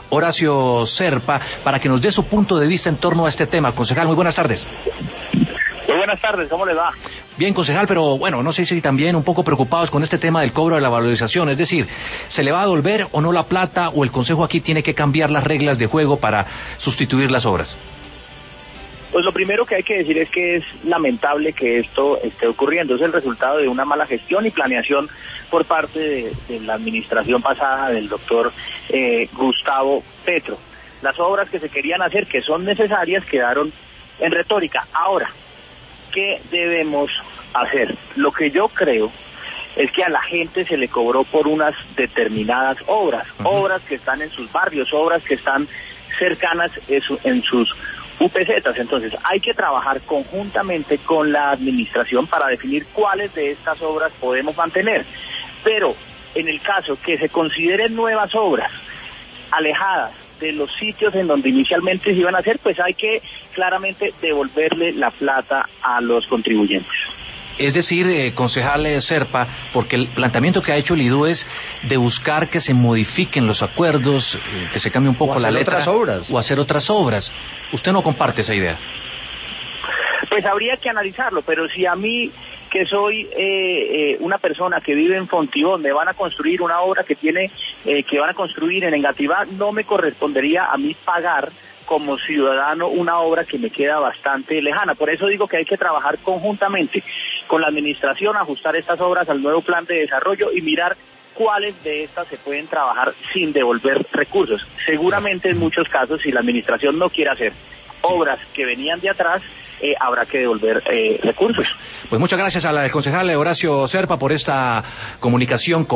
Horacio Serpa, para que nos dé su punto de vista en torno a este tema. Concejal, muy buenas tardes. Muy buenas tardes, ¿cómo le va? Bien, concejal, pero bueno, no sé si también un poco preocupados con este tema del cobro de la valorización, es decir, ¿se le va a devolver o no la plata, o el Consejo aquí tiene que cambiar las reglas de juego para sustituir las obras? Pues lo primero que hay que decir es que es lamentable que esto esté ocurriendo. Es el resultado de una mala gestión y planeación por parte de la administración pasada del doctor Gustavo Petro. Las obras que se querían hacer, que son necesarias, quedaron en retórica. Ahora, ¿qué debemos hacer? Lo que yo creo es que a la gente se le cobró por unas determinadas obras, obras que están en sus barrios, obras que están cercanas en sus UPZs. Entonces hay que trabajar conjuntamente con la administración para definir cuáles de estas obras podemos mantener. Pero en el caso que se consideren nuevas obras alejadas de los sitios en donde inicialmente se iban a hacer, pues hay que claramente devolverle la plata a los contribuyentes. Es decir, concejal Serpa, porque el planteamiento que ha hecho el IDU es de buscar que se modifiquen los acuerdos, que se cambie un poco la letra, o hacer otras obras. ¿Usted no comparte esa idea? Pues habría que analizarlo, pero si a mí, que soy una persona que vive en Fontibón, me van a construir una obra que van a construir en Engativá, no me correspondería a mí pagar como ciudadano una obra que me queda bastante lejana. Por eso digo que hay que trabajar conjuntamente con la administración, ajustar estas obras al nuevo plan de desarrollo y mirar cuáles de estas se pueden trabajar sin devolver recursos. Seguramente en muchos casos, si la administración no quiere hacer obras que venían de atrás, habrá que devolver recursos. Pues muchas gracias al concejal Horacio Serpa por esta comunicación.